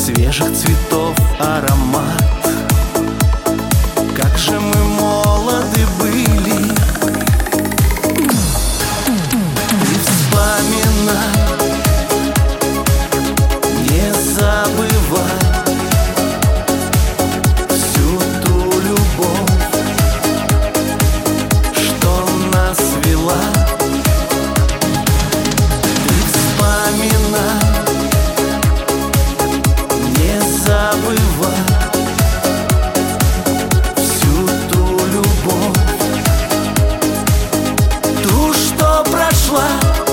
свежих цветов аромат. Как же мы молоды были. И вспоминай, не забывай всю ту любовь, что нас вела. Ты вспоминай, не забывай всю ту любовь, ту, что прошла.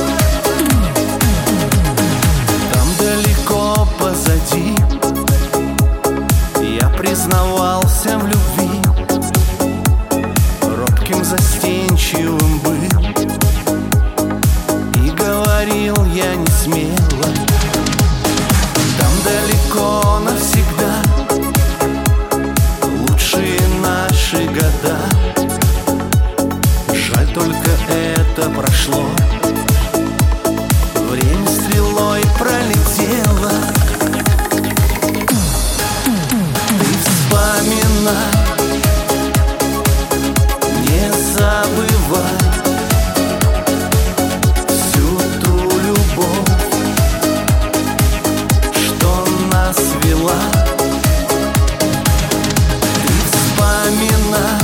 Там далеко позади я признавался в любви, робким, застенчивым был, и говорил я не смело. Там далеко навсегда лучшие наши года. Жаль, только это прошло, время стрелой пролетело. Ты вспоминай, не забывай всю ту любовь, что нас вела. Ты вспоминай,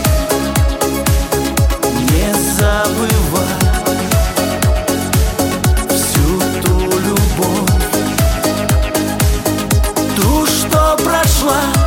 не забывай всю ту любовь, ту, что прошла.